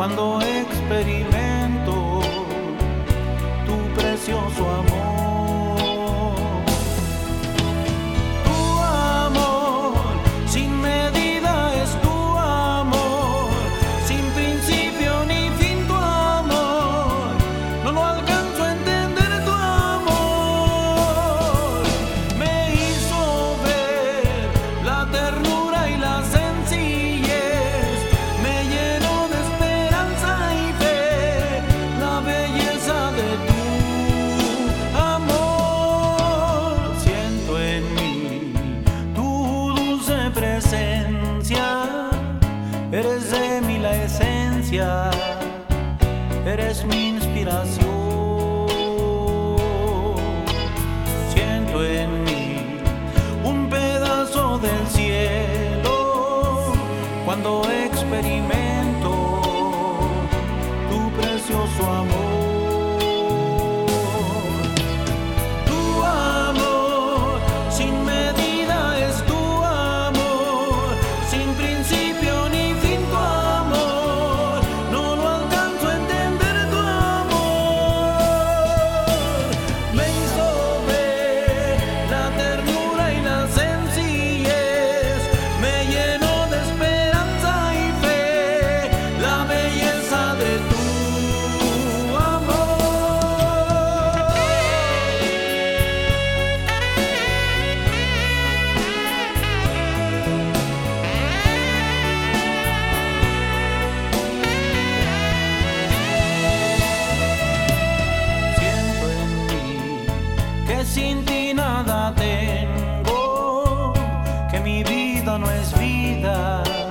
cuando experimento tu precioso amor. Tu amor sin medida es tu amor, sin principio ni fin tu amor. No lo alcanzo a entender tu amor. Me hizo ver la ternura y la sencillez, me llenó de esperanza y fe, la belleza de tu amor. Siento en mí tu dulce presencia, eres de mí la esencia, eres mi inspiración. Siento en mí un pedazo del cielo cuando experimento tu precioso amor. Tu amor sin medida es tu amor, sin principio ni fin tu amor. No lo alcanzo a entender tu amor. Me hizo ver la ternura y la sencillez, me llenó de esperanza y fe, la belleza de tu amor. Siento en mí que sin ti nada tengo, que mi vida no es vida.